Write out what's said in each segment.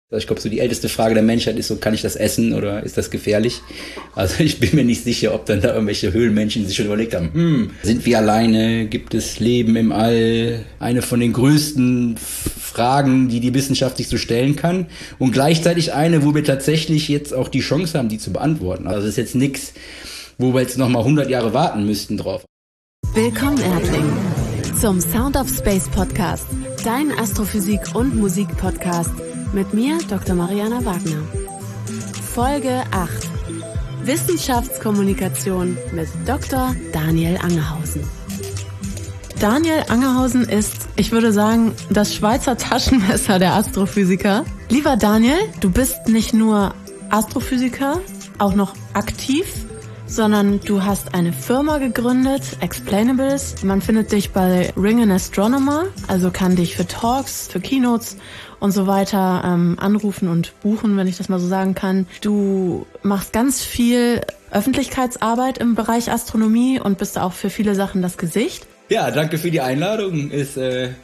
Ich glaube, so die älteste Frage der Menschheit ist so, kann ich das essen oder ist das gefährlich? Also ich bin mir nicht sicher, ob dann da irgendwelche Höhlenmenschen sich schon überlegt haben, sind wir alleine? Gibt es Leben im All? Eine von den größten Fragen, die die Wissenschaft sich so stellen kann. Und gleichzeitig eine, wo wir tatsächlich jetzt auch die Chance haben, die zu beantworten. Also es ist jetzt nichts, wo wir jetzt nochmal 100 Jahre warten müssten drauf. Willkommen, Erdling, zum Sound of Space Podcast, dein Astrophysik- und Musik-Podcast mit mir, Dr. Mariana Wagner. Folge 8. Wissenschaftskommunikation mit Dr. Daniel Angerhausen. Daniel Angerhausen ist, ich würde sagen, das Schweizer Taschenmesser der Astrophysiker. Lieber Daniel, du bist nicht nur Astrophysiker, auch noch aktiv, sondern du hast eine Firma gegründet, Explainables. Man findet dich bei Ring an Astronomer, also kann dich für Talks, für Keynotes und so weiter anrufen und buchen, wenn ich das mal so sagen kann. Du machst ganz viel Öffentlichkeitsarbeit im Bereich Astronomie und bist auch für viele Sachen das Gesicht. Ja, danke für die Einladung. Ist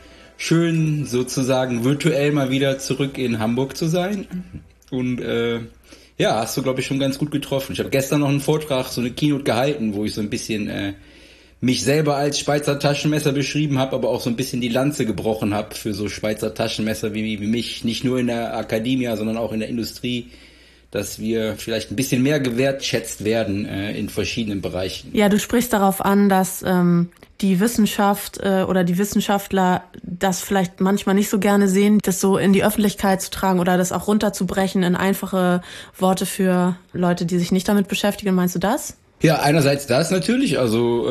schön, sozusagen virtuell mal wieder zurück in Hamburg zu sein. Und ja, hast du, glaube ich, schon ganz gut getroffen. Ich habe gestern noch einen Vortrag, so eine Keynote gehalten, wo ich so ein bisschen mich selber als Schweizer Taschenmesser beschrieben habe, aber auch so ein bisschen die Lanze gebrochen habe für so Schweizer Taschenmesser wie mich, nicht nur in der Akademie, sondern auch in der Industrie, dass wir vielleicht ein bisschen mehr gewertschätzt werden in verschiedenen Bereichen. Ja, du sprichst darauf an, dass die Wissenschaft oder die Wissenschaftler das vielleicht manchmal nicht so gerne sehen, das so in die Öffentlichkeit zu tragen oder das auch runterzubrechen in einfache Worte für Leute, die sich nicht damit beschäftigen. Meinst du das? Ja, einerseits das natürlich, also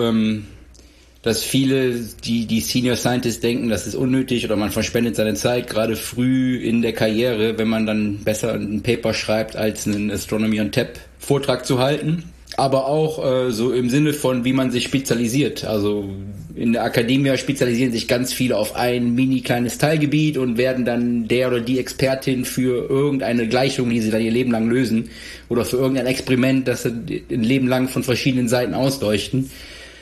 dass viele, die Senior Scientists denken, das ist unnötig oder man verschwendet seine Zeit, gerade früh in der Karriere, wenn man dann besser ein Paper schreibt, als einen Astronomy on Tap Vortrag zu halten. Aber auch so im Sinne von, wie man sich spezialisiert. Also in der Akademie spezialisieren sich ganz viele auf ein mini kleines Teilgebiet und werden dann der oder die Expertin für irgendeine Gleichung, die sie dann ihr Leben lang lösen, oder für irgendein Experiment, das sie ein Leben lang von verschiedenen Seiten ausleuchten.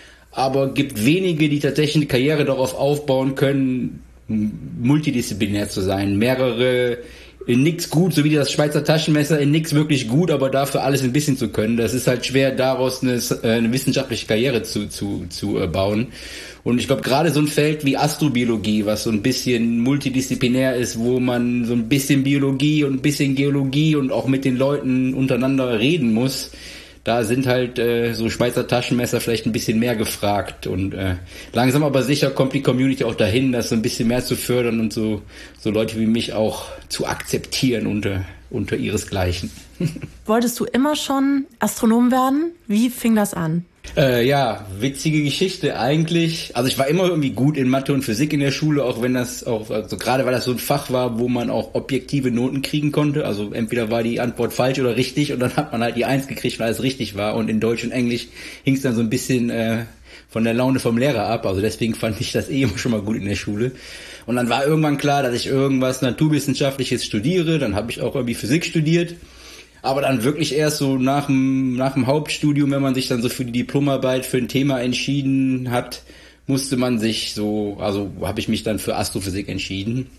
Aber gibt wenige, die tatsächlich eine Karriere darauf aufbauen können, multidisziplinär zu sein. Mehrere in nix gut, so wie das Schweizer Taschenmesser, in nix wirklich gut, aber dafür alles ein bisschen zu können. Das ist halt schwer, daraus eine wissenschaftliche Karriere zu bauen. Und ich glaube, gerade so ein Feld wie Astrobiologie, was so ein bisschen multidisziplinär ist, wo man so ein bisschen Biologie und ein bisschen Geologie und auch mit den Leuten untereinander reden muss, da sind halt so Schweizer Taschenmesser vielleicht ein bisschen mehr gefragt und langsam aber sicher kommt die Community auch dahin, das so ein bisschen mehr zu fördern und so Leute wie mich auch zu akzeptieren unter ihresgleichen. Wolltest du immer schon Astronom werden? Wie fing das an? Ja, witzige Geschichte eigentlich. Also ich war immer irgendwie gut in Mathe und Physik in der Schule, auch wenn das auch, also gerade weil das so ein Fach war, wo man auch objektive Noten kriegen konnte. Also entweder war die Antwort falsch oder richtig und dann hat man halt die 1 gekriegt, weil es richtig war. Und in Deutsch und Englisch hing es dann so ein bisschen von der Laune vom Lehrer ab. Also deswegen fand ich das immer schon mal gut in der Schule. Und dann war irgendwann klar, dass ich irgendwas Naturwissenschaftliches studiere. Dann habe ich auch irgendwie Physik studiert. Aber dann wirklich erst so nach dem Hauptstudium, wenn man sich dann so für die Diplomarbeit für ein Thema entschieden hat, musste man sich habe ich mich dann für Astrophysik entschieden.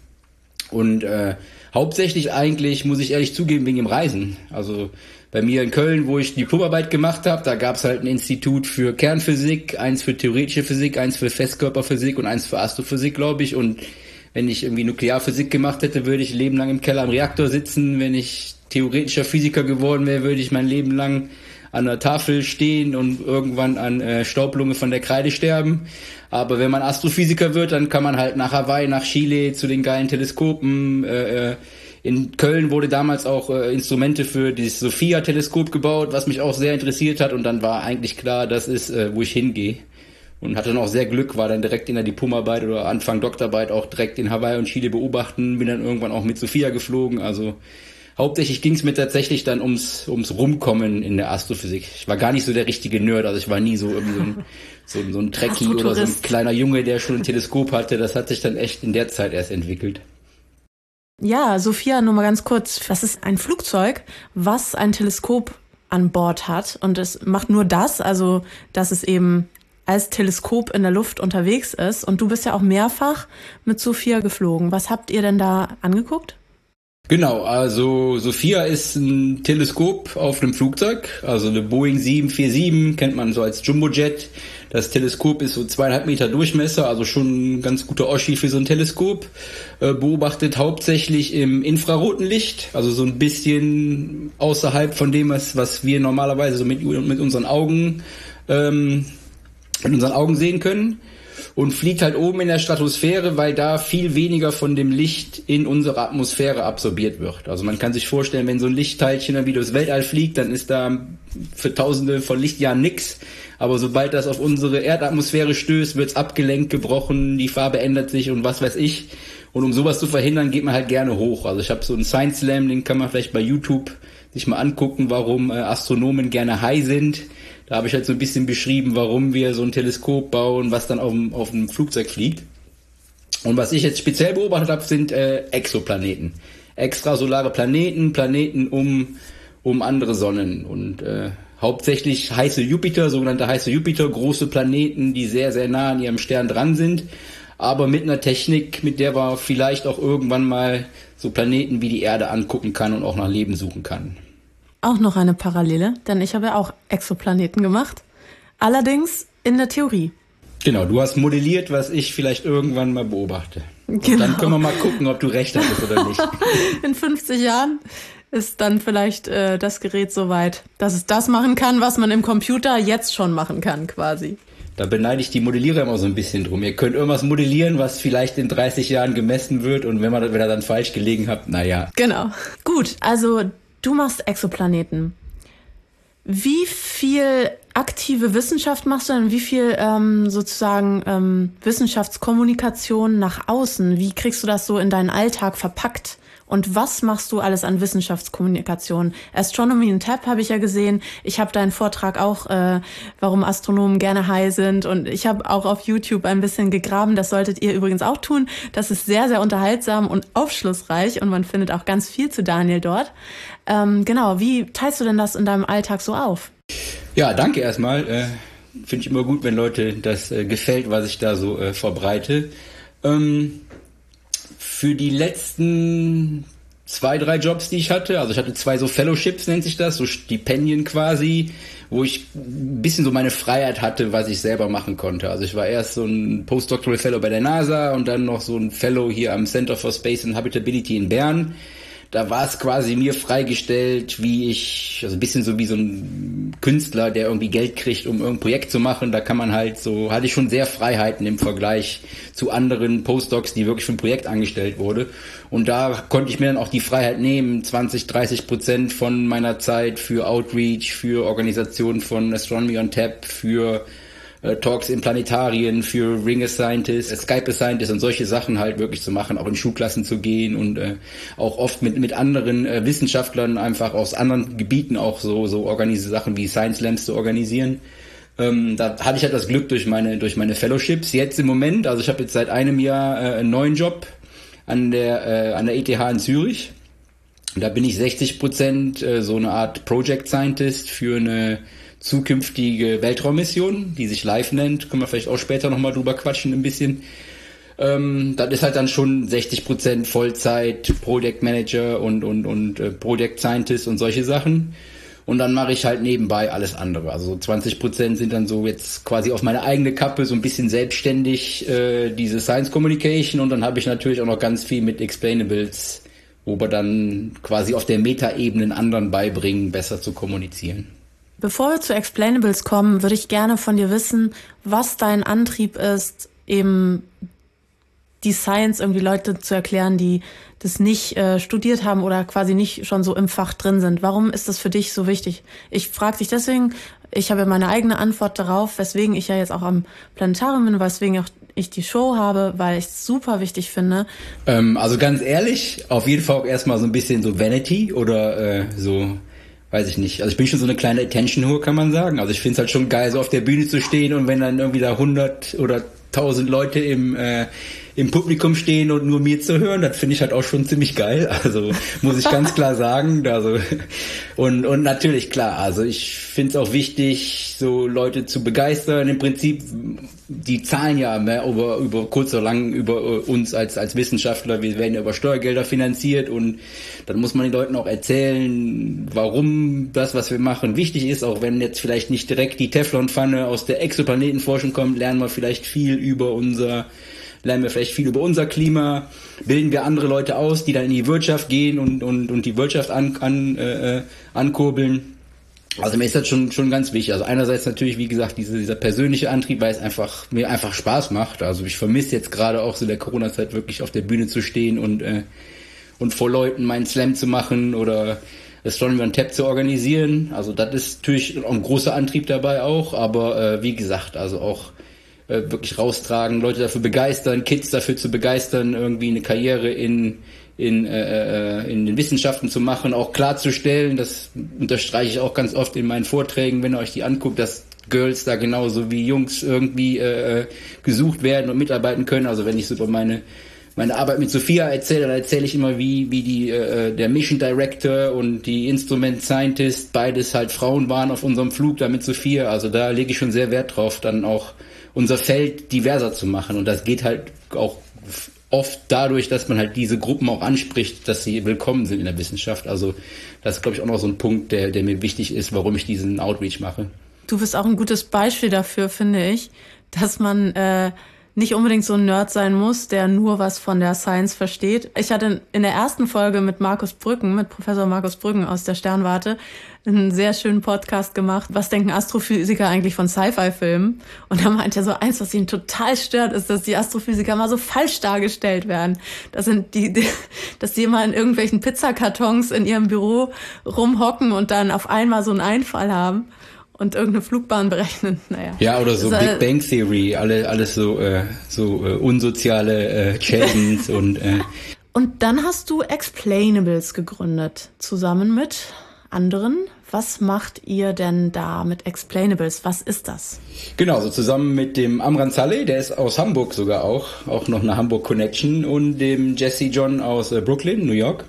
Und hauptsächlich eigentlich, muss ich ehrlich zugeben, wegen dem Reisen. Also bei mir in Köln, wo ich die Diplomarbeit gemacht habe, da gab es halt ein Institut für Kernphysik, eins für theoretische Physik, eins für Festkörperphysik und eins für Astrophysik, glaube ich. Und wenn ich irgendwie Nuklearphysik gemacht hätte, würde ich ein Leben lang im Keller am Reaktor sitzen. Wenn ich theoretischer Physiker geworden wäre, würde ich mein Leben lang an der Tafel stehen und irgendwann an Staublunge von der Kreide sterben. Aber wenn man Astrophysiker wird, dann kann man halt nach Hawaii, nach Chile zu den geilen Teleskopen. In Köln wurde damals auch Instrumente für dieses SOFIA-Teleskop gebaut, was mich auch sehr interessiert hat. Und dann war eigentlich klar, das ist, wo ich hingehe. Und hatte dann auch sehr Glück, war dann direkt in der Diplomarbeit oder Anfang Doktorarbeit auch direkt in Hawaii und Chile beobachten. Bin dann irgendwann auch mit SOFIA geflogen, also hauptsächlich ging es mir tatsächlich dann ums Rumkommen in der Astrophysik. Ich war gar nicht so der richtige Nerd, also ich war nie so irgendwie so ein Trekkie oder so ein kleiner Junge, der schon ein Teleskop hatte. Das hat sich dann echt in der Zeit erst entwickelt. Ja, Sophia, nur mal ganz kurz. Das ist ein Flugzeug, was ein Teleskop an Bord hat und es macht nur das, also dass es eben als Teleskop in der Luft unterwegs ist. Und du bist ja auch mehrfach mit Sophia geflogen. Was habt ihr denn da angeguckt? Genau, also Sophia ist ein Teleskop auf einem Flugzeug, also eine Boeing 747, kennt man so als Jumbojet. Das Teleskop ist so 2,5 Meter Durchmesser, also schon ein ganz guter Oschi für so ein Teleskop. Beobachtet hauptsächlich im infraroten Licht, also so ein bisschen außerhalb von dem, was wir normalerweise so mit unseren Augen sehen können. Und fliegt halt oben in der Stratosphäre, weil da viel weniger von dem Licht in unsere Atmosphäre absorbiert wird. Also man kann sich vorstellen, wenn so ein Lichtteilchen dann wieder durchs Weltall fliegt, dann ist da für Tausende von Lichtjahren nix. Aber sobald das auf unsere Erdatmosphäre stößt, wird's abgelenkt, gebrochen, die Farbe ändert sich und was weiß ich. Und um sowas zu verhindern, geht man halt gerne hoch. Also ich habe so einen Science Slam, den kann man vielleicht bei YouTube sich mal angucken, warum Astronomen gerne high sind. Da habe ich halt so ein bisschen beschrieben, warum wir so ein Teleskop bauen, was dann auf dem Flugzeug fliegt. Und was ich jetzt speziell beobachtet habe, sind Exoplaneten. Extrasolare Planeten um andere Sonnen. Und hauptsächlich sogenannte heiße Jupiter, große Planeten, die sehr, sehr nah an ihrem Stern dran sind. Aber mit einer Technik, mit der man vielleicht auch irgendwann mal so Planeten wie die Erde angucken kann und auch nach Leben suchen kann. Auch noch eine Parallele, denn ich habe ja auch Exoplaneten gemacht. Allerdings in der Theorie. Genau, du hast modelliert, was ich vielleicht irgendwann mal beobachte. Genau. Und dann können wir mal gucken, ob du recht hattest oder nicht. In 50 Jahren ist dann vielleicht das Gerät so weit, dass es das machen kann, was man im Computer jetzt schon machen kann, quasi. Da beneide ich die Modellierer immer so ein bisschen drum. Ihr könnt irgendwas modellieren, was vielleicht in 30 Jahren gemessen wird, und wenn ihr dann falsch gelegen habt, naja. Genau. Gut, also du machst Exoplaneten. Wie viel aktive Wissenschaft machst du denn? Wie viel Wissenschaftskommunikation nach außen? Wie kriegst du das so in deinen Alltag verpackt? Und was machst du alles an Wissenschaftskommunikation? Astronomy in Tab habe ich ja gesehen. Ich habe deinen Vortrag auch, warum Astronomen gerne high sind. Und ich habe auch auf YouTube ein bisschen gegraben. Das solltet ihr übrigens auch tun. Das ist sehr, sehr unterhaltsam und aufschlussreich. Und man findet auch ganz viel zu Daniel dort. Genau, wie teilst du denn das in deinem Alltag so auf? Ja, danke erstmal. Finde ich immer gut, wenn Leute das gefällt, was ich da so verbreite. Für die letzten 2, 3 Jobs, die ich hatte, also ich hatte 2 so Fellowships, nennt sich das, so Stipendien quasi, wo ich ein bisschen so meine Freiheit hatte, was ich selber machen konnte. Also ich war erst so ein Postdoctoral Fellow bei der NASA und dann noch so ein Fellow hier am Center for Space and Habitability in Bern. Da war es quasi mir freigestellt, also ein bisschen so wie so ein Künstler, der irgendwie Geld kriegt, um irgendein Projekt zu machen. Da kann man halt so, hatte ich schon sehr Freiheiten im Vergleich zu anderen Postdocs, die wirklich für ein Projekt angestellt wurde. Und da konnte ich mir dann auch die Freiheit nehmen, 20-30% von meiner Zeit für Outreach, für Organisation von Astronomy on Tap, für Talks in Planetarien, für Ring a Scientist, Skype a Scientist und solche Sachen halt wirklich zu machen, auch in Schulklassen zu gehen und auch oft mit anderen Wissenschaftlern einfach aus anderen Gebieten auch so Sachen wie Science Slams zu organisieren. Da hatte ich halt das Glück durch meine Fellowships. Jetzt im Moment, also ich habe jetzt seit einem Jahr einen neuen Job an der ETH in Zürich. Da bin ich 60% so eine Art Project Scientist für eine zukünftige Weltraummission, die sich Live nennt. Können wir vielleicht auch später nochmal drüber quatschen ein bisschen. Das ist halt dann schon 60% Vollzeit, Project Manager und Project Scientist und solche Sachen. Und dann mache ich halt nebenbei alles andere. Also 20% sind dann so jetzt quasi auf meine eigene Kappe, so ein bisschen selbstständig diese Science Communication. Und dann habe ich natürlich auch noch ganz viel mit Explainables, wo wir dann quasi auf der Metaebene anderen beibringen, besser zu kommunizieren. Bevor wir zu Explainables kommen, würde ich gerne von dir wissen, was dein Antrieb ist, eben die Science irgendwie Leute zu erklären, die das nicht studiert haben oder quasi nicht schon so im Fach drin sind. Warum ist das für dich so wichtig? Ich frage dich deswegen, ich habe ja meine eigene Antwort darauf, weswegen ich ja jetzt auch am Planetarium bin, weswegen auch ich die Show habe, weil ich es super wichtig finde. Also ganz ehrlich, auf jeden Fall auch erstmal so ein bisschen so Vanity oder weiß ich nicht. Also ich bin schon so eine kleine Attention-Whore, kann man sagen. Also ich finde es halt schon geil, so auf der Bühne zu stehen und wenn dann irgendwie da 100 oder 1000 Leute im im Publikum stehen und nur mir zu hören, das finde ich halt auch schon ziemlich geil. Also muss ich ganz klar sagen. Also und natürlich klar, also ich finde es auch wichtig, so Leute zu begeistern. Im Prinzip, die zahlen ja mehr über kurz oder lang über uns als Wissenschaftler. Wir werden ja über Steuergelder finanziert und dann muss man den Leuten auch erzählen, warum das, was wir machen, wichtig ist. Auch wenn jetzt vielleicht nicht direkt die Teflonpfanne aus der Exoplanetenforschung kommt, lernen wir vielleicht viel über unser Klima, bilden wir andere Leute aus, die dann in die Wirtschaft gehen und die Wirtschaft ankurbeln. Also mir ist das schon ganz wichtig. Also einerseits natürlich, wie gesagt, dieser persönliche Antrieb, weil es mir einfach Spaß macht. Also ich vermisse jetzt gerade auch so in der Corona-Zeit wirklich auf der Bühne zu stehen und vor Leuten meinen Slam zu machen oder Astronomy on Tap zu organisieren. Also das ist natürlich auch ein großer Antrieb dabei auch, aber wie gesagt, also auch wirklich raustragen, Leute dafür begeistern, Kids dafür zu begeistern, irgendwie eine Karriere in den Wissenschaften zu machen, auch klarzustellen, das unterstreiche ich auch ganz oft in meinen Vorträgen, wenn ihr euch die anguckt, dass Girls da genauso wie Jungs irgendwie gesucht werden und mitarbeiten können. Also wenn ich so über meine Arbeit mit Sophia erzähle, dann erzähle ich immer, wie der Mission Director und die Instrument Scientist beides halt Frauen waren auf unserem Flug da mit Sophia. Also da lege ich schon sehr Wert drauf, dann auch unser Feld diverser zu machen. Und das geht halt auch oft dadurch, dass man halt diese Gruppen auch anspricht, dass sie willkommen sind in der Wissenschaft. Also das ist, glaube ich, auch noch so ein Punkt, der mir wichtig ist, warum ich diesen Outreach mache. Du bist auch ein gutes Beispiel dafür, finde ich, dass man nicht unbedingt so ein Nerd sein muss, der nur was von der Science versteht. Ich hatte in der ersten Folge mit Professor Markus Brüggen aus der Sternwarte, einen sehr schönen Podcast gemacht. Was denken Astrophysiker eigentlich von Sci-Fi-Filmen? Und da meint er so, eins, was ihn total stört, ist, dass die Astrophysiker mal so falsch dargestellt werden. Das sind dass die immer in irgendwelchen Pizzakartons in ihrem Büro rumhocken und dann auf einmal so einen Einfall haben und irgendeine Flugbahn berechnen. Naja. Ja, oder so Big Bang Theory, alles so unsoziale Schäden und Und dann hast du Explainables gegründet, zusammen mit anderen. Was macht ihr denn da mit Explainables? Was ist das? Genau, so zusammen mit dem Amran Saleh, der ist aus Hamburg sogar auch noch eine Hamburg Connection, und dem Jesse John aus Brooklyn, New York.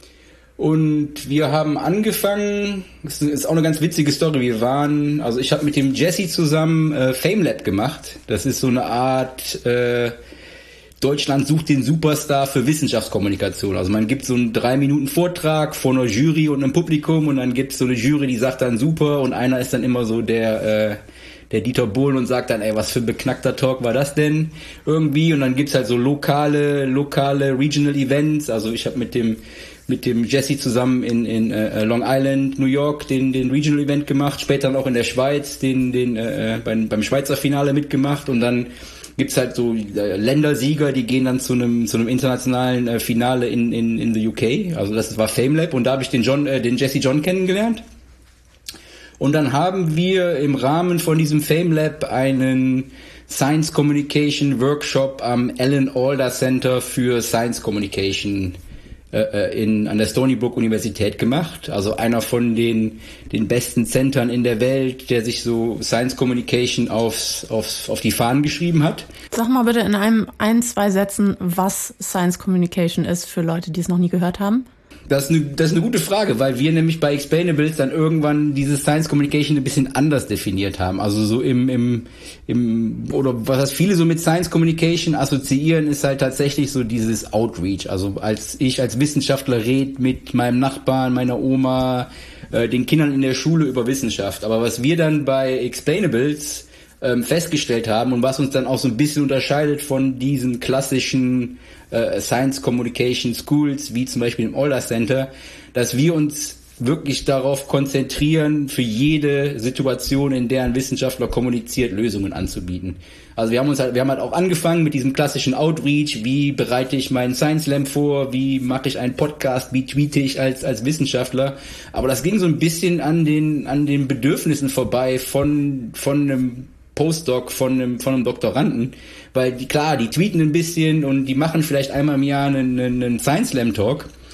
Und wir haben angefangen, das ist auch eine ganz witzige Story, ich habe mit dem Jesse zusammen FameLab gemacht. Das ist so eine Art Deutschland sucht den Superstar für Wissenschaftskommunikation. Also man gibt so einen 3-Minuten-Vortrag vor einer Jury und einem Publikum, und dann gibt es so eine Jury, die sagt dann super, und einer ist dann immer so der Dieter Bohlen und sagt dann, ey, was für ein beknackter Talk war das denn irgendwie? Und dann gibt's halt so lokale Regional Events. Also ich habe mit dem Jesse zusammen in Long Island, New York, den Regional Event gemacht, später dann auch in der Schweiz beim Schweizer Finale mitgemacht, und dann gibt's halt so Ländersieger, die gehen dann zu einem internationalen Finale in the UK. Also das war FameLab, und da habe ich den Jesse John kennengelernt. Und dann haben wir im Rahmen von diesem FameLab einen Science Communication Workshop am Alan Alda Center für Science Communication an der Stony Brook Universität gemacht. Also einer von den besten Centern in der Welt, der sich so Science Communication auf die Fahnen geschrieben hat. Sag mal bitte in 2 Sätzen, was Science Communication ist für Leute, die es noch nie gehört haben. Das ist eine gute Frage, weil wir nämlich bei Explainables dann irgendwann dieses Science Communication ein bisschen anders definiert haben. Also so oder was viele so mit Science Communication assoziieren, ist halt tatsächlich so dieses Outreach. Also als ich als Wissenschaftler rede mit meinem Nachbarn, meiner Oma, den Kindern in der Schule über Wissenschaft. Aber was wir dann bei Explainables festgestellt haben und was uns dann auch so ein bisschen unterscheidet von diesen klassischen Science Communication Schools, wie zum Beispiel im Alda Center, dass wir uns wirklich darauf konzentrieren, für jede Situation, in der ein Wissenschaftler kommuniziert, Lösungen anzubieten. Also wir haben halt auch angefangen mit diesem klassischen Outreach, wie bereite ich meinen Science Slam vor, wie mache ich einen Podcast, wie tweete ich als Wissenschaftler, aber das ging so ein bisschen an den Bedürfnissen vorbei von einem Postdoc, von einem Doktoranden, weil die tweeten ein bisschen und die machen vielleicht einmal im Jahr einen Science Slam Talk,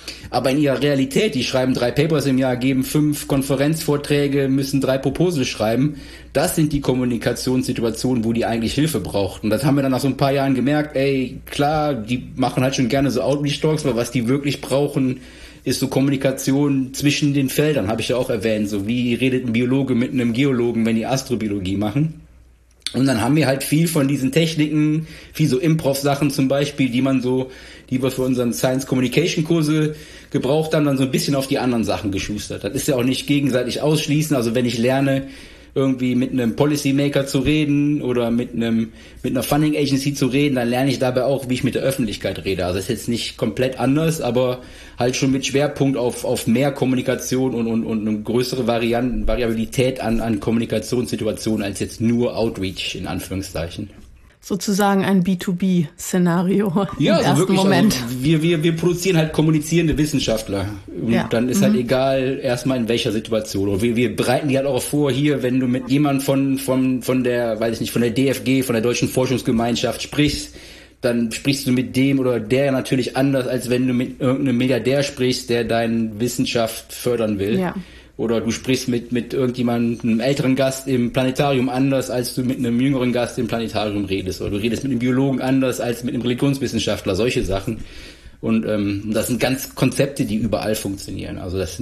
Aber in ihrer Realität, die schreiben 3 Papers im Jahr, geben 5 Konferenzvorträge, müssen 3 Proposals schreiben. Das sind die Kommunikationssituationen, wo die eigentlich Hilfe brauchten. Das haben wir dann nach so ein paar Jahren gemerkt, klar, die machen halt schon gerne so Outreach-Talks, aber was die wirklich brauchen, ist so Kommunikation zwischen den Feldern, habe ich ja auch erwähnt. So wie redet ein Biologe mit einem Geologen, wenn die Astrobiologie machen. Und dann haben wir halt viel von diesen Techniken, viel so Improv-Sachen zum Beispiel, die wir für unseren Science-Communication-Kurse gebraucht haben, dann so ein bisschen auf die anderen Sachen geschustert. Das ist ja auch nicht gegenseitig ausschließen. Also wenn ich lerne, irgendwie mit einem Policymaker zu reden oder mit einer Funding Agency zu reden, dann lerne ich dabei auch, wie ich mit der Öffentlichkeit rede. Also das ist jetzt nicht komplett anders, aber halt schon mit Schwerpunkt auf mehr Kommunikation und eine größere Variabilität an Kommunikationssituationen als jetzt nur Outreach in Anführungszeichen. Sozusagen ein B2B-Szenario ja, im ersten wirklich, Moment. Also wir produzieren halt kommunizierende Wissenschaftler. Und dann ist halt egal erstmal in welcher Situation. Und wir bereiten die halt auch vor, hier, wenn du mit jemand von der, weiß ich nicht, von der DFG, von der Deutschen Forschungsgemeinschaft sprichst, dann sprichst du mit dem oder der natürlich anders, als wenn du mit irgendeinem Milliardär sprichst, der deine Wissenschaft fördern will. Ja. Oder du sprichst mit irgendjemandem, einem älteren Gast im Planetarium anders, als du mit einem jüngeren Gast im Planetarium redest. Oder du redest mit einem Biologen anders als mit einem Religionswissenschaftler, solche Sachen. Und das sind ganz Konzepte, die überall funktionieren. Also da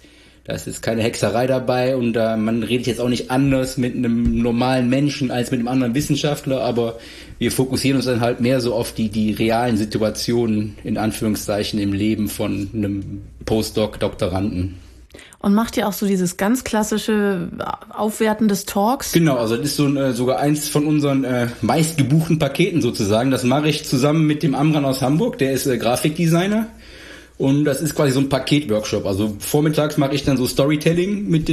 ist jetzt keine Hexerei dabei und man redet jetzt auch nicht anders mit einem normalen Menschen als mit einem anderen Wissenschaftler, aber wir fokussieren uns dann halt mehr so auf die realen Situationen, in Anführungszeichen, im Leben von einem Postdoc-Doktoranden. Und macht ihr auch so dieses ganz klassische Aufwerten des Talks? Genau, also das ist sogar eins von unseren meistgebuchten Paketen sozusagen. Das mache ich zusammen mit dem Amran aus Hamburg, der ist Grafikdesigner. Und das ist quasi so ein Paketworkshop. Also vormittags mache ich dann so Storytelling mit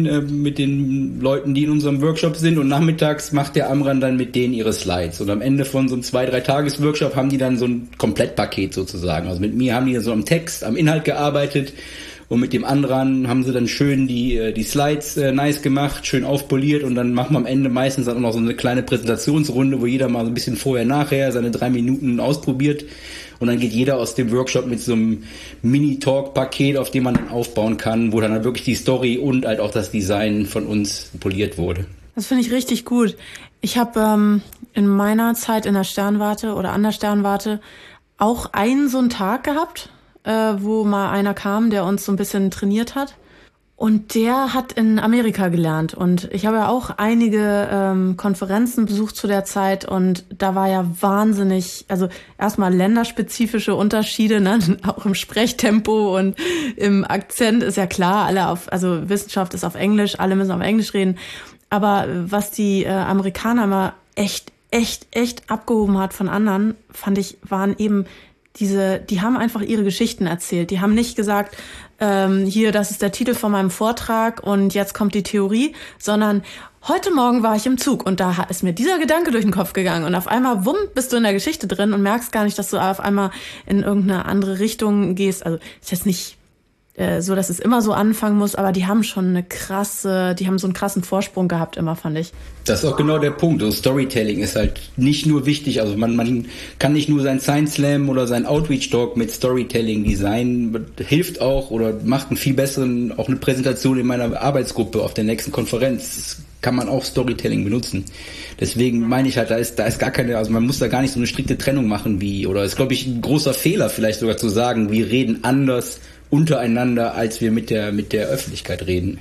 den Leuten, die in unserem Workshop sind. Und nachmittags macht der Amran dann mit denen ihre Slides. Und am Ende von so einem 2-3 Tages-Workshop haben die dann so ein Komplettpaket sozusagen. Also mit mir haben die so am Text, am Inhalt gearbeitet. Und mit dem anderen haben sie dann schön die Slides nice gemacht, schön aufpoliert und dann machen wir am Ende meistens dann auch noch so eine kleine Präsentationsrunde, wo jeder mal so ein bisschen vorher, nachher seine 3 Minuten ausprobiert und dann geht jeder aus dem Workshop mit so einem Mini-Talk-Paket, auf dem man dann aufbauen kann, wo dann halt wirklich die Story und halt auch das Design von uns poliert wurde. Das finde ich richtig gut. Ich habe in meiner Zeit in der Sternwarte oder an der Sternwarte auch einen so einen Tag gehabt, wo mal einer kam, der uns so ein bisschen trainiert hat. Und der hat in Amerika gelernt. Und ich habe ja auch einige Konferenzen besucht zu der Zeit. Und da war ja wahnsinnig, also erstmal länderspezifische Unterschiede, ne? Auch im Sprechtempo und im Akzent ist ja klar, also Wissenschaft ist auf Englisch, alle müssen auf Englisch reden. Aber was die Amerikaner immer echt abgehoben hat von anderen, fand ich, waren eben die haben einfach ihre Geschichten erzählt. Die haben nicht gesagt, hier, das ist der Titel von meinem Vortrag und jetzt kommt die Theorie, sondern heute Morgen war ich im Zug und da ist mir dieser Gedanke durch den Kopf gegangen und auf einmal, wumm, bist du in der Geschichte drin und merkst gar nicht, dass du auf einmal in irgendeine andere Richtung gehst. Also ist jetzt nicht so, dass es immer so anfangen muss, aber die haben so einen krassen Vorsprung gehabt immer, fand ich. Das ist auch genau der Punkt. Also Storytelling ist halt nicht nur wichtig, also man kann nicht nur sein Science Slam oder sein Outreach Talk mit Storytelling designen, hilft auch oder macht einen viel besseren, auch eine Präsentation in meiner Arbeitsgruppe auf der nächsten Konferenz. Kann man auch Storytelling benutzen. Deswegen meine ich halt, da ist gar keine, also man muss da gar nicht so eine strikte Trennung machen oder ist, glaube ich, ein großer Fehler vielleicht sogar zu sagen, wir reden anders untereinander, als wir mit der Öffentlichkeit reden.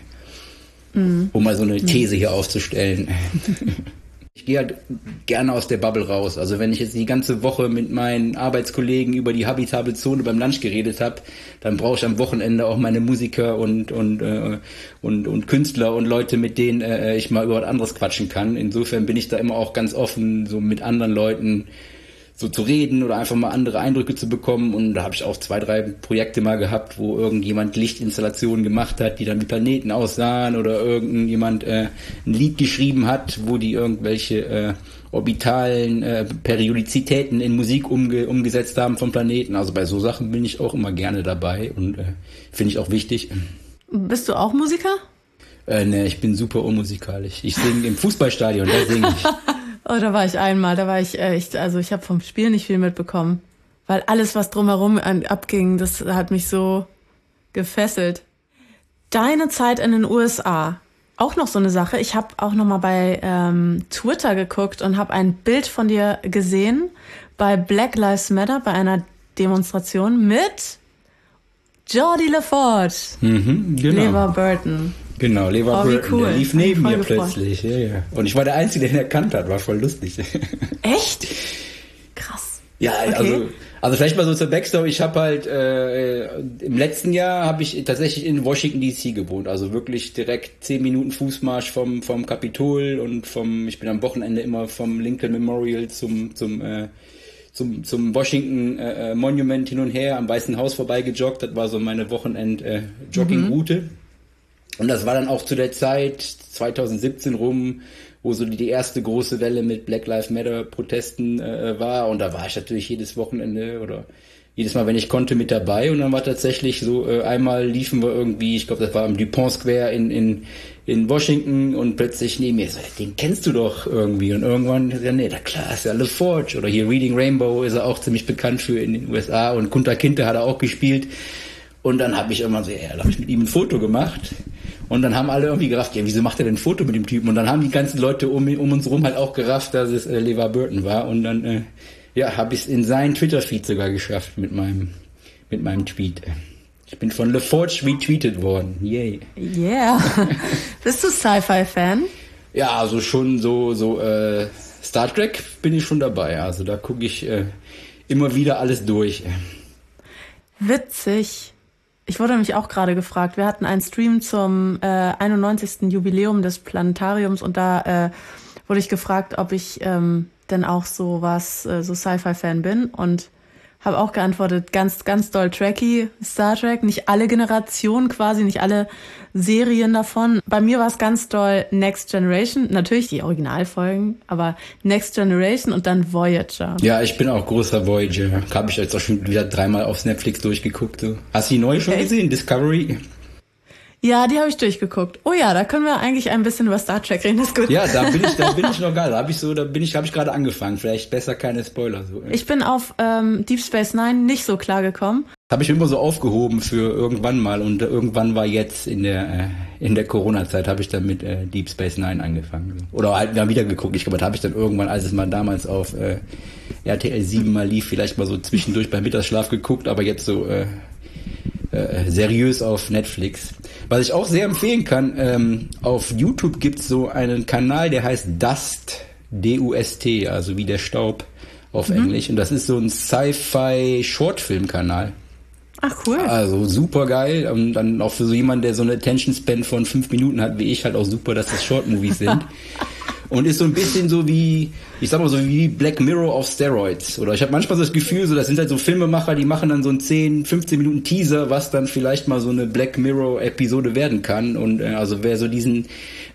Um mal so eine These hier aufzustellen. Ich gehe halt gerne aus der Bubble raus. Also wenn ich jetzt die ganze Woche mit meinen Arbeitskollegen über die habitable Zone beim Lunch geredet habe, dann brauche ich am Wochenende auch meine Musiker und Künstler und Leute, mit denen ich mal über was anderes quatschen kann. Insofern bin ich da immer auch ganz offen, so mit anderen Leuten so zu reden oder einfach mal andere Eindrücke zu bekommen. Und da habe ich auch 2-3 Projekte mal gehabt, wo irgendjemand Lichtinstallationen gemacht hat, die dann wie Planeten aussahen oder irgendjemand ein Lied geschrieben hat, wo die irgendwelche orbitalen Periodizitäten in Musik umgesetzt haben von Planeten. Also bei so Sachen bin ich auch immer gerne dabei und finde ich auch wichtig. Bist du auch Musiker? Ne, ich bin super unmusikalisch. Ich singe im Fußballstadion, da singe ich. Oh, da war ich einmal, ich habe vom Spiel nicht viel mitbekommen. weil alles, was drumherum abging, das hat mich so gefesselt. Deine Zeit in den USA, auch noch so eine Sache. Ich habe auch noch mal bei Twitter geguckt und habe ein Bild von dir gesehen bei Black Lives Matter, bei einer Demonstration mit Geordie LaForge, Genau. LeVar Burton. Genau, LeVar Burton, cool. der lief neben mir gefreut. plötzlich. Ja. Und ich war der Einzige, der ihn erkannt hat, war voll lustig. Echt? Krass. Ja, Okay. also vielleicht mal so zur Backstory. Ich habe halt im letzten Jahr habe ich tatsächlich in Washington DC gewohnt, also wirklich direkt 10 Minuten Fußmarsch vom Kapitol und ich bin am Wochenende immer vom Lincoln Memorial zum Washington Monument hin und her am Weißen Haus vorbeigejoggt. Das war so meine Wochenend-Jogging-Route. Und das war dann auch zu der Zeit 2017 rum, wo so die erste große Welle mit Black Lives Matter Protesten war. Und da war ich natürlich jedes Wochenende oder jedes Mal, wenn ich konnte, mit dabei. Und dann war tatsächlich so, einmal liefen wir irgendwie, ich glaube, das war am Dupont Square in Washington und plötzlich neben mir, so, den kennst du doch irgendwie. Und irgendwann, ja, nee, da klar, ist ja LaForge. Oder hier Reading Rainbow ist er auch ziemlich bekannt für in den USA. Und Kunta Kinte hat er auch gespielt. Und dann habe ich irgendwann so, da habe ich mit ihm ein Foto gemacht. Und dann haben alle irgendwie gerafft, ja, wieso macht er denn ein Foto mit dem Typen? Und dann haben die ganzen Leute um uns rum halt auch gerafft, dass es LeVar Burton war. Und dann, habe ich es in seinen Twitter-Feed sogar geschafft mit meinem Tweet. Ich bin von LaForge retweetet worden. Yay. Yeah. Bist du Sci-Fi-Fan? Ja, also schon so Star Trek bin ich schon dabei. Also da gucke ich immer wieder alles durch. Witzig. Ich wurde mich auch gerade gefragt. Wir hatten einen Stream zum 91. Jubiläum des Planetariums und da wurde ich gefragt, ob ich denn auch so Sci-Fi-Fan bin und habe auch geantwortet, ganz, ganz doll Trekkie, Star Trek, nicht alle Generationen quasi, nicht alle Serien davon. Bei mir war es ganz doll Next Generation, natürlich die Originalfolgen, aber Next Generation und dann Voyager. Ja, ich bin auch großer Voyager. Habe ich jetzt auch schon wieder 3-mal auf Netflix durchgeguckt. So. Hast du die neue schon gesehen, Discovery? Ja, die habe ich durchgeguckt. Oh ja, da können wir eigentlich ein bisschen über Star Trek reden, das ist gut. Ja, da bin ich noch geil. Habe ich gerade angefangen. Vielleicht besser keine Spoiler. So. Ich bin auf Deep Space Nine nicht so klar gekommen. Das habe ich immer so aufgehoben für irgendwann mal und irgendwann war jetzt in der Corona-Zeit habe ich dann mit Deep Space Nine angefangen. Oder halt mal wieder geguckt. Ich glaube, das habe ich dann irgendwann, als es mal damals auf RTL 7 mal lief, vielleicht mal so zwischendurch beim Mittagsschlaf geguckt, aber jetzt so seriös auf Netflix. Was ich auch sehr empfehlen kann, auf YouTube gibt's so einen Kanal, der heißt Dust, D-U-S-T, also wie der Staub auf Englisch. Und das ist so ein Sci-Fi-Shortfilm-Kanal. Ach, cool. Also super geil. Und dann auch für so jemanden, der so eine Attention Span von 5 Minuten hat, wie ich, halt auch super, dass das Short-Movies sind. Und ist so ein bisschen so wie, ich sag mal so wie Black Mirror auf Steroids. Oder ich habe manchmal so das Gefühl, so das sind halt so Filmemacher, die machen dann so einen 10, 15 Minuten Teaser, was dann vielleicht mal so eine Black Mirror Episode werden kann. Und also wer so die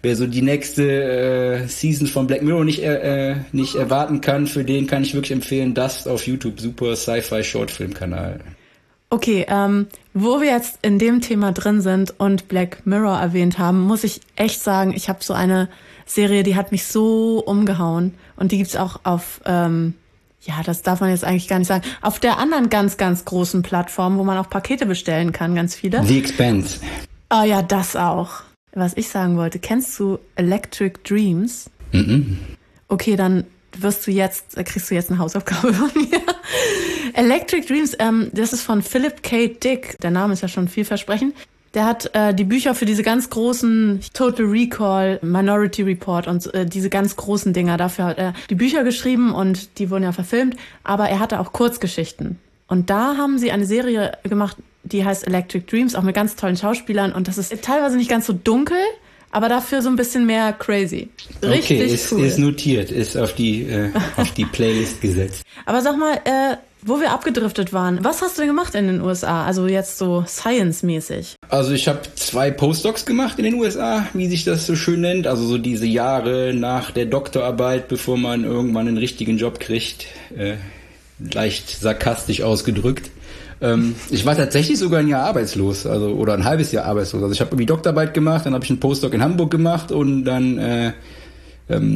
nächste Season von Black Mirror nicht erwarten kann, für den kann ich wirklich empfehlen, das auf YouTube, super Sci-Fi Shortfilm-Kanal. Okay, wo wir jetzt in dem Thema drin sind und Black Mirror erwähnt haben, muss ich echt sagen, ich habe so eine Serie, die hat mich so umgehauen und die gibt's auch auf, das darf man jetzt eigentlich gar nicht sagen, auf der anderen ganz, ganz großen Plattform, wo man auch Pakete bestellen kann, ganz viele. The Expanse. Oh ja, das auch. Was ich sagen wollte, kennst du Electric Dreams? Mhm. Okay, dann kriegst du jetzt eine Hausaufgabe von mir. Electric Dreams, das ist von Philip K. Dick. Der Name ist ja schon vielversprechend. Der hat die Bücher für diese ganz großen Total Recall, Minority Report und diese ganz großen Dinger. Dafür hat er die Bücher geschrieben und die wurden ja verfilmt. Aber er hatte auch Kurzgeschichten. Und da haben sie eine Serie gemacht, die heißt Electric Dreams, auch mit ganz tollen Schauspielern. Und das ist teilweise nicht ganz so dunkel, aber dafür so ein bisschen mehr crazy. Richtig okay, cool. Ist notiert, ist auf die Playlist gesetzt. Aber sag mal, wo wir abgedriftet waren, was hast du denn gemacht in den USA? Also jetzt so Science-mäßig. Also ich habe 2 Postdocs gemacht in den USA, wie sich das so schön nennt. Also so diese Jahre nach der Doktorarbeit, bevor man irgendwann einen richtigen Job kriegt. Leicht sarkastisch ausgedrückt. Ich war tatsächlich sogar ein Jahr arbeitslos, also oder ein halbes Jahr arbeitslos. Also ich habe irgendwie Doktorarbeit gemacht, dann habe ich einen Postdoc in Hamburg gemacht und dann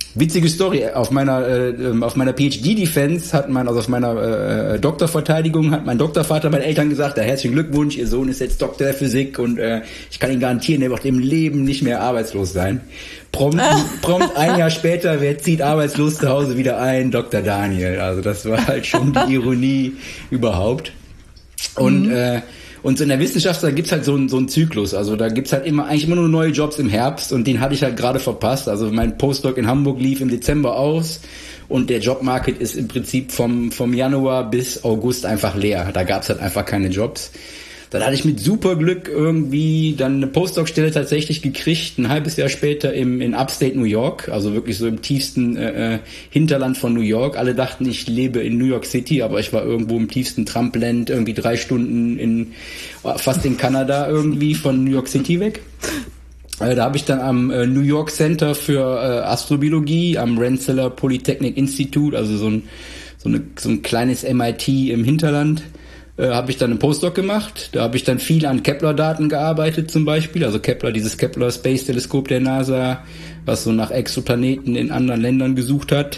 Witzige Story, auf meiner PhD-Defense auf meiner Doktorverteidigung hat mein Doktorvater meinen Eltern gesagt, herzlichen Glückwunsch, ihr Sohn ist jetzt Doktor der Physik und ich kann Ihnen garantieren, er wird im Leben nicht mehr arbeitslos sein. Prompt ein Jahr später, wer zieht arbeitslos zu Hause wieder ein? Dr. Daniel. Also das war halt schon die Ironie überhaupt. Und so in der Wissenschaft, da gibt's halt so einen Zyklus. Also da gibt's halt eigentlich immer nur neue Jobs im Herbst und den hatte ich halt gerade verpasst. Also mein Postdoc in Hamburg lief im Dezember aus und der Jobmarket ist im Prinzip vom Januar bis August einfach leer. Da gab's halt einfach keine Jobs. Dann hatte ich mit super Glück irgendwie dann eine Postdoc-Stelle tatsächlich gekriegt, ein halbes Jahr später in Upstate New York, also wirklich so im tiefsten Hinterland von New York. Alle dachten, ich lebe in New York City, aber ich war irgendwo im tiefsten Trumpland, irgendwie 3 Stunden fast in Kanada irgendwie von New York City weg. Da habe ich dann am New York Center für Astrobiologie, am Rensselaer Polytechnic Institute, also so ein kleines MIT im Hinterland, habe ich dann einen Postdoc gemacht. Da habe ich dann viel an Kepler-Daten gearbeitet zum Beispiel. Also dieses Kepler Space Teleskop der NASA, was so nach Exoplaneten in anderen Ländern gesucht hat.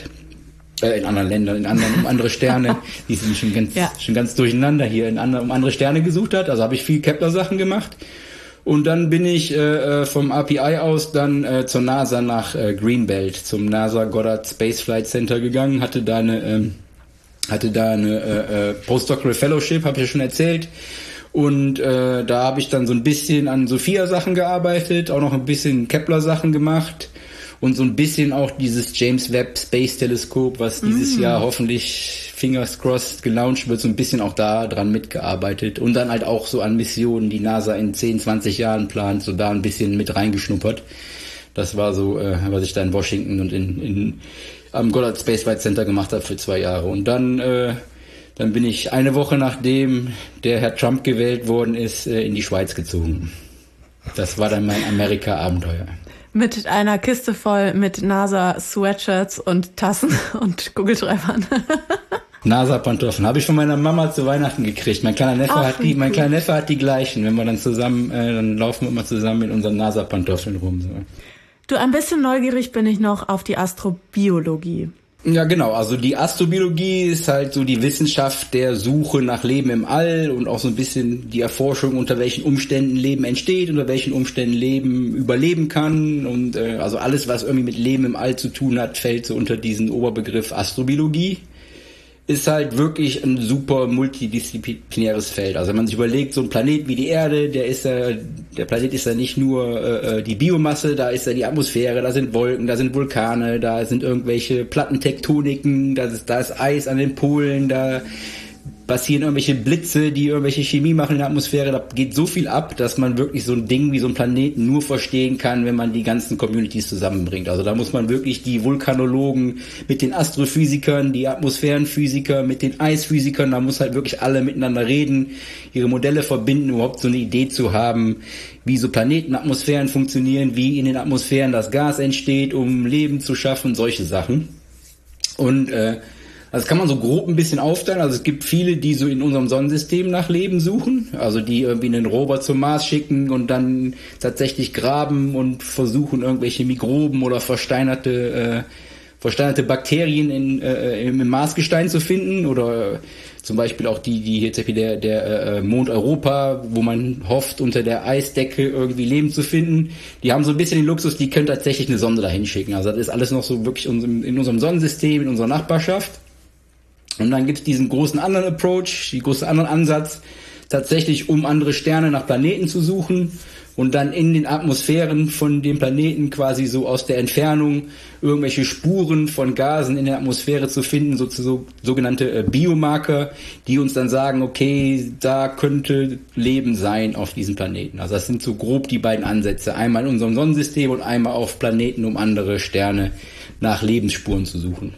Um andere Sterne. Die sind schon ganz durcheinander hier, um andere Sterne gesucht hat. Also habe ich viel Kepler-Sachen gemacht. Und dann bin ich vom RPI aus dann zur NASA nach Greenbelt, zum NASA Goddard Space Flight Center gegangen, hatte da eine Postdoctoral Fellowship, habe ich ja schon erzählt. Und da habe ich dann so ein bisschen an SOFIA-Sachen gearbeitet, auch noch ein bisschen Kepler-Sachen gemacht und so ein bisschen auch dieses James Webb Space Teleskop, was dieses Jahr hoffentlich, fingers crossed, gelauncht wird, so ein bisschen auch da dran mitgearbeitet. Und dann halt auch so an Missionen, die NASA in 10, 20 Jahren plant, so da ein bisschen mit reingeschnuppert. Das war so, was ich da in Washington und am Goddard Space Flight Center gemacht habe für 2 Jahre. Und dann bin ich eine Woche nachdem der Herr Trump gewählt worden ist, in die Schweiz gezogen. Das war dann mein Amerika-Abenteuer. Mit einer Kiste voll mit NASA-Sweatshirts und Tassen und Kugelschreibern. NASA-Pantoffeln habe ich von meiner Mama zu Weihnachten gekriegt. Mein kleiner Neffe hat die gleichen. Wenn wir dann zusammen, dann laufen wir immer zusammen mit unseren NASA-Pantoffeln rum. So. Du, ein bisschen neugierig bin ich noch auf die Astrobiologie. Ja, genau. Also die Astrobiologie ist halt so die Wissenschaft der Suche nach Leben im All und auch so ein bisschen die Erforschung, unter welchen Umständen Leben entsteht, unter welchen Umständen Leben überleben kann. Und also alles, was irgendwie mit Leben im All zu tun hat, fällt so unter diesen Oberbegriff Astrobiologie. Ist halt wirklich ein super multidisziplinäres Feld. Also wenn man sich überlegt, so ein Planet wie die Erde, der Planet ist ja nicht nur die Biomasse, da ist ja die Atmosphäre, da sind Wolken, da sind Vulkane, da sind irgendwelche Plattentektoniken, da ist Eis an den Polen, da passieren irgendwelche Blitze, die irgendwelche Chemie machen in der Atmosphäre. Da geht so viel ab, dass man wirklich so ein Ding wie so ein Planeten nur verstehen kann, wenn man die ganzen Communities zusammenbringt. Also da muss man wirklich die Vulkanologen mit den Astrophysikern, die Atmosphärenphysiker mit den Eisphysikern, da muss halt wirklich alle miteinander reden, ihre Modelle verbinden, überhaupt so eine Idee zu haben, wie so Planetenatmosphären funktionieren, wie in den Atmosphären das Gas entsteht, um Leben zu schaffen, solche Sachen. Und das kann man so grob ein bisschen aufteilen. Also es gibt viele, die so in unserem Sonnensystem nach Leben suchen. Also die irgendwie einen Rover zum Mars schicken und dann tatsächlich graben und versuchen, irgendwelche Mikroben oder versteinerte Bakterien im Marsgestein zu finden. Oder zum Beispiel auch die hier der Mond Europa, wo man hofft, unter der Eisdecke irgendwie Leben zu finden. Die haben so ein bisschen den Luxus, die können tatsächlich eine Sonde dahin schicken. Also das ist alles noch so wirklich in unserem Sonnensystem, in unserer Nachbarschaft. Und dann gibt's diesen großen anderen Approach, den großen anderen Ansatz, tatsächlich um andere Sterne nach Planeten zu suchen und dann in den Atmosphären von dem Planeten quasi so aus der Entfernung irgendwelche Spuren von Gasen in der Atmosphäre zu finden, sogenannte Biomarker, die uns dann sagen, okay, da könnte Leben sein auf diesem Planeten. Also das sind so grob die beiden Ansätze, einmal in unserem Sonnensystem und einmal auf Planeten, um andere Sterne nach Lebensspuren zu suchen.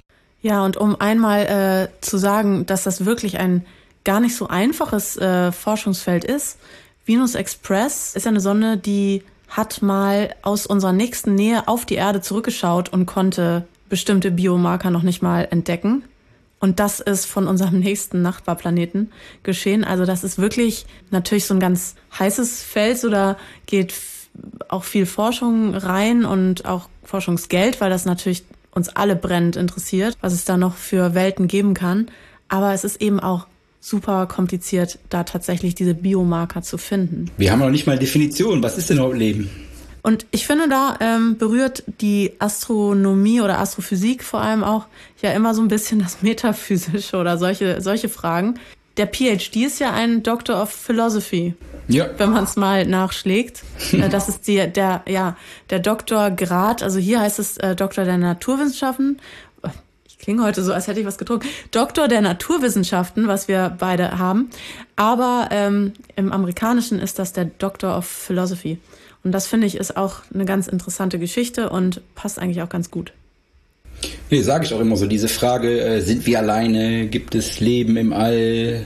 Ja, und um einmal zu sagen, dass das wirklich ein gar nicht so einfaches Forschungsfeld ist, Venus Express ist eine Sonde, die hat mal aus unserer nächsten Nähe auf die Erde zurückgeschaut und konnte bestimmte Biomarker noch nicht mal entdecken. Und das ist von unserem nächsten Nachbarplaneten geschehen. Also das ist wirklich natürlich so ein ganz heißes Feld, so da geht auch viel Forschung rein und auch Forschungsgeld, weil das natürlich uns alle brennend interessiert, was es da noch für Welten geben kann. Aber es ist eben auch super kompliziert, da tatsächlich diese Biomarker zu finden. Wir haben noch nicht mal Definition. Was ist denn überhaupt Leben? Und ich finde, da berührt die Astronomie oder Astrophysik vor allem auch ja immer so ein bisschen das Metaphysische oder solche Fragen. Der PhD ist ja ein Doctor of Philosophy, wenn man es mal nachschlägt. Das ist der Doktorgrad, also hier heißt es Doktor der Naturwissenschaften. Ich klinge heute so, als hätte ich was getrunken. Doktor der Naturwissenschaften, was wir beide haben. Aber im Amerikanischen ist das der Doctor of Philosophy. Und das, finde ich, ist auch eine ganz interessante Geschichte und passt eigentlich auch ganz gut. Nee, sage ich auch immer so, diese Frage, sind wir alleine, gibt es Leben im All,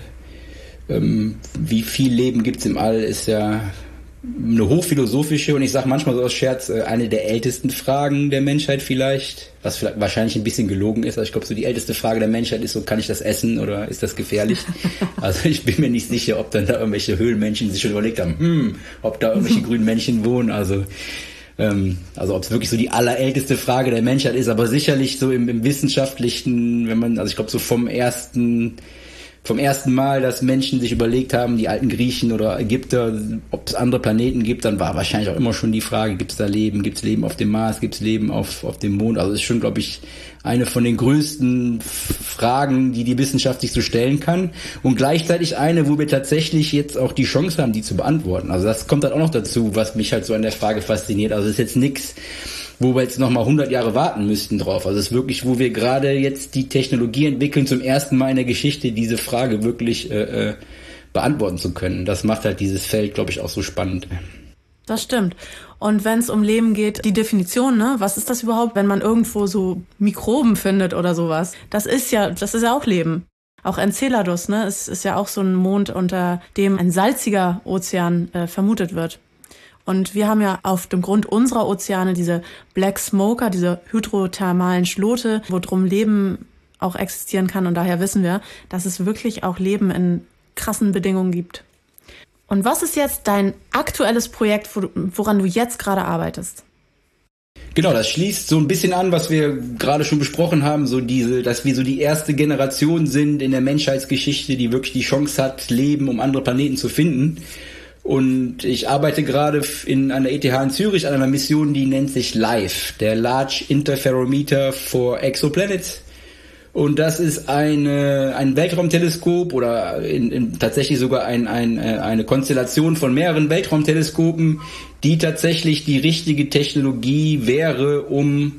wie viel Leben gibt es im All, ist ja eine hochphilosophische und ich sage manchmal so aus Scherz, eine der ältesten Fragen der Menschheit vielleicht, was vielleicht wahrscheinlich ein bisschen gelogen ist, also ich glaube so die älteste Frage der Menschheit ist so, kann ich das essen oder ist das gefährlich? Also ich bin mir nicht sicher, ob dann da irgendwelche Höhlenmenschen sich schon überlegt haben, ob da irgendwelche grünen Männchen wohnen, also ob es wirklich so die allerälteste Frage der Menschheit ist, aber sicherlich so im wissenschaftlichen, also ich glaube so vom ersten Mal, dass Menschen sich überlegt haben, die alten Griechen oder Ägypter, ob es andere Planeten gibt, dann war wahrscheinlich auch immer schon die Frage, gibt es da Leben, gibt es Leben auf dem Mars, gibt es Leben auf dem Mond, also das ist schon, glaube ich, eine von den größten Fragen, die Wissenschaft sich so stellen kann und gleichzeitig eine, wo wir tatsächlich jetzt auch die Chance haben, die zu beantworten. Also das kommt dann auch noch dazu, was mich halt so an der Frage fasziniert. Also es ist jetzt nichts, wo wir jetzt nochmal 100 Jahre warten müssten drauf. Also es ist wirklich, wo wir gerade jetzt die Technologie entwickeln, zum ersten Mal in der Geschichte diese Frage wirklich beantworten zu können. Das macht halt dieses Feld, glaube ich, auch so spannend. Das stimmt. Und wenn es um Leben geht, die Definition, ne, was ist das überhaupt, wenn man irgendwo so Mikroben findet oder sowas? Das ist ja auch Leben. Auch Enceladus, ne, ist ja auch so ein Mond, unter dem ein salziger Ozean vermutet wird. Und wir haben ja auf dem Grund unserer Ozeane diese Black Smoker, diese hydrothermalen Schlote, wo drum Leben auch existieren kann. Und daher wissen wir, dass es wirklich auch Leben in krassen Bedingungen gibt. Und was ist jetzt dein aktuelles Projekt, woran du jetzt gerade arbeitest? Genau, das schließt so ein bisschen an, was wir gerade schon besprochen haben, dass wir so die erste Generation sind in der Menschheitsgeschichte, die wirklich die Chance hat, Leben um andere Planeten zu finden. Und ich arbeite gerade an der ETH in Zürich an einer Mission, die nennt sich LIFE, der Large Interferometer for Exoplanets. Und das ist ein Weltraumteleskop oder tatsächlich sogar eine Konstellation von mehreren Weltraumteleskopen, die tatsächlich die richtige Technologie wäre, um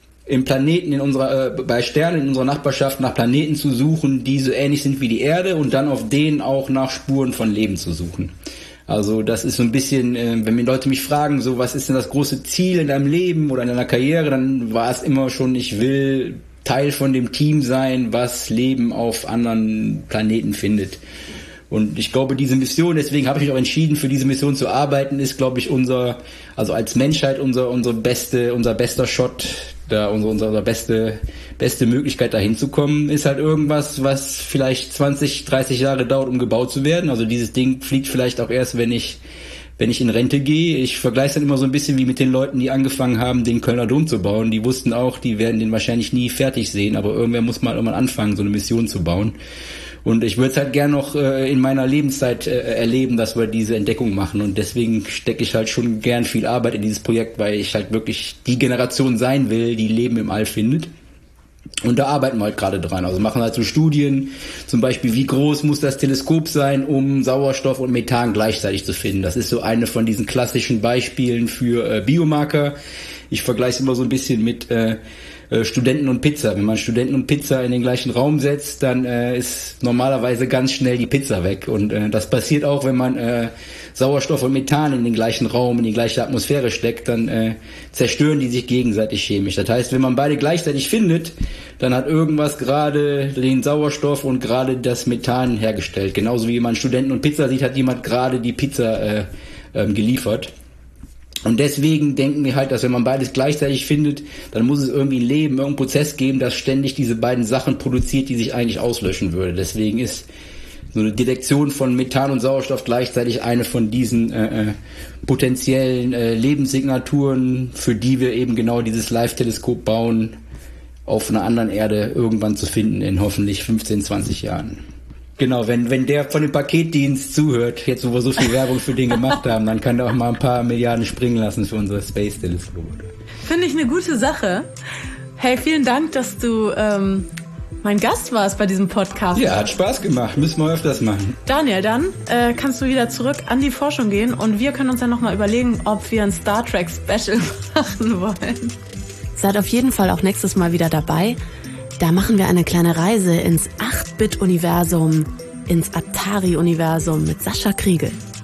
bei Sternen in unserer Nachbarschaft nach Planeten zu suchen, die so ähnlich sind wie die Erde und dann auf denen auch nach Spuren von Leben zu suchen. Also das ist so ein bisschen, wenn mir Leute mich fragen, so was ist denn das große Ziel in deinem Leben oder in deiner Karriere, dann war es immer schon, ich will Teil von dem Team sein, was Leben auf anderen Planeten findet. Und ich glaube, diese Mission, deswegen habe ich mich auch entschieden, für diese Mission zu arbeiten, ist, glaube ich, als Menschheit unser bester Shot, unsere beste Möglichkeit dahin zu kommen, ist halt irgendwas, was vielleicht 20, 30 Jahre dauert, um gebaut zu werden. Also dieses Ding fliegt vielleicht auch erst, wenn ich in Rente gehe. Ich vergleiche es dann immer so ein bisschen wie mit den Leuten, die angefangen haben, den Kölner Dom zu bauen. Die wussten auch, die werden den wahrscheinlich nie fertig sehen, aber irgendwer muss mal irgendwann anfangen, so eine Mission zu bauen. Und ich würde es halt gern noch in meiner Lebenszeit erleben, dass wir diese Entdeckung machen. Und deswegen stecke ich halt schon gern viel Arbeit in dieses Projekt, weil ich halt wirklich die Generation sein will, die Leben im All findet. Und da arbeiten wir halt gerade dran. Also machen halt so Studien, zum Beispiel, wie groß muss das Teleskop sein, um Sauerstoff und Methan gleichzeitig zu finden. Das ist so eine von diesen klassischen Beispielen für Biomarker. Ich vergleiche es immer so ein bisschen mit Studenten und Pizza. Wenn man Studenten und Pizza in den gleichen Raum setzt, dann ist normalerweise ganz schnell die Pizza weg. Und das passiert auch, wenn man Sauerstoff und Methan in den gleichen Raum, in die gleiche Atmosphäre steckt, dann zerstören die sich gegenseitig chemisch. Das heißt, wenn man beide gleichzeitig findet, dann hat irgendwas gerade den Sauerstoff und gerade das Methan hergestellt. Genauso wie man Studenten und Pizza sieht, hat jemand gerade die Pizza geliefert. Und deswegen denken wir halt, dass wenn man beides gleichzeitig findet, dann muss es irgendwie ein Leben, irgendeinen Prozess geben, das ständig diese beiden Sachen produziert, die sich eigentlich auslöschen würde. Deswegen so eine Detektion von Methan und Sauerstoff gleichzeitig eine von diesen potenziellen Lebenssignaturen, für die wir eben genau dieses Live-Teleskop bauen, auf einer anderen Erde irgendwann zu finden in hoffentlich 15, 20 Jahren. Genau, wenn der von dem Paketdienst zuhört, jetzt wo wir so viel Werbung für den gemacht haben, dann kann der auch mal ein paar Milliarden springen lassen für unsere Space-Teleskope. Finde ich eine gute Sache. Hey, vielen Dank, dass du mein Gast warst bei diesem Podcast. Ja, hat Spaß gemacht. Müssen wir öfters machen. Daniel, dann kannst du wieder zurück an die Forschung gehen und wir können uns dann nochmal überlegen, ob wir ein Star Trek Special machen wollen. Seid auf jeden Fall auch nächstes Mal wieder dabei. Da machen wir eine kleine Reise ins 8-Bit-Universum, ins Atari-Universum mit Sascha Kriegel.